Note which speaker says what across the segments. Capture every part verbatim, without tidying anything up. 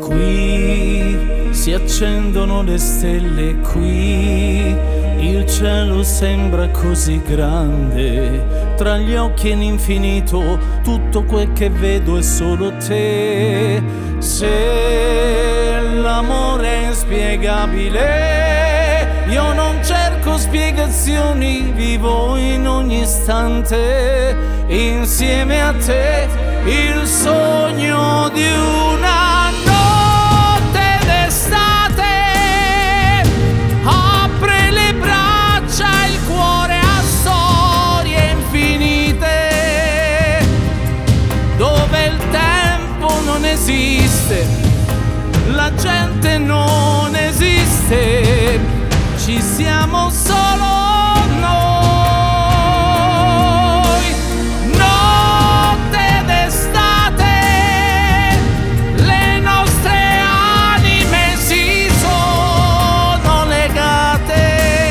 Speaker 1: Qui si accendono le stelle, qui il cielo sembra così grande, tra gli occhi e l'infinito tutto quel che vedo è solo te. Se l'amore è inspiegabile, io non cerco spiegazioni, vivo in ogni istante insieme a te il sogno di una notte d'estate. Apre le braccia, il cuore a storie infinite, dove il tempo non esiste, la gente non esiste, ci siamo solo noi. Notte d'estate, le nostre anime si sono legate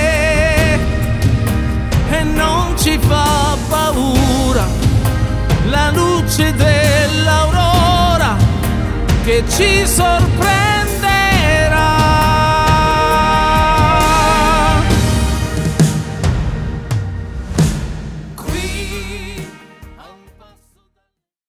Speaker 1: e non ci fa paura la luce dell'aurora che ci sorprende.